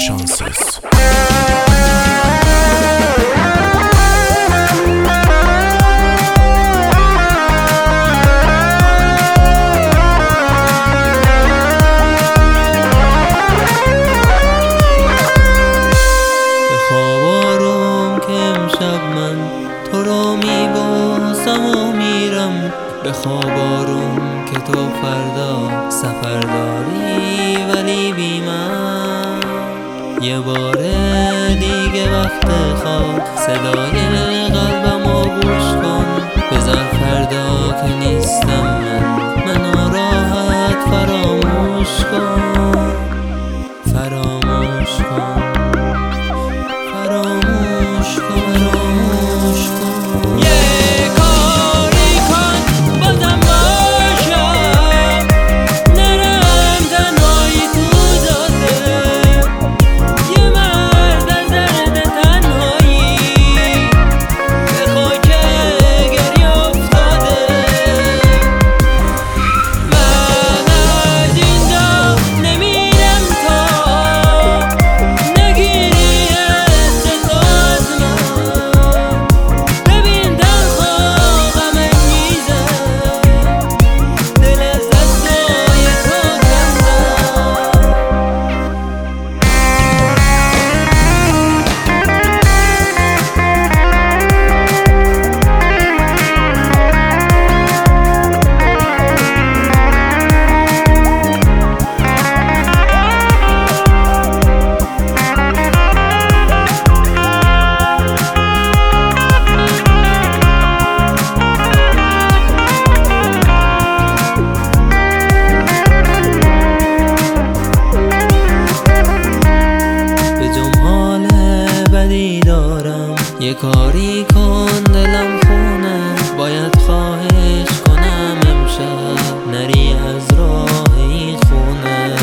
şanssız. تو رو میبوسم و میرم به خواب آروم که تو فردا سفر داری ولی بی من. یه بار دیگه وقت خواب صدای قلبمو گوش کن، بذار فردا که نیستم منو راحت فراموش کن، فراموش کن، فراموش کن. یه کاری کن دلم خونه، باید خواهش کنم امشب نری از راه این خونه.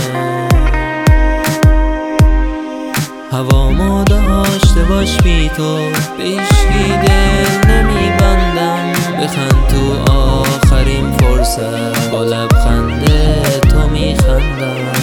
هوامو داشته باش بی تو، به هیچکی دل نمیبندم، بخند تو آخرین فرصت با لبخند تو میخندم.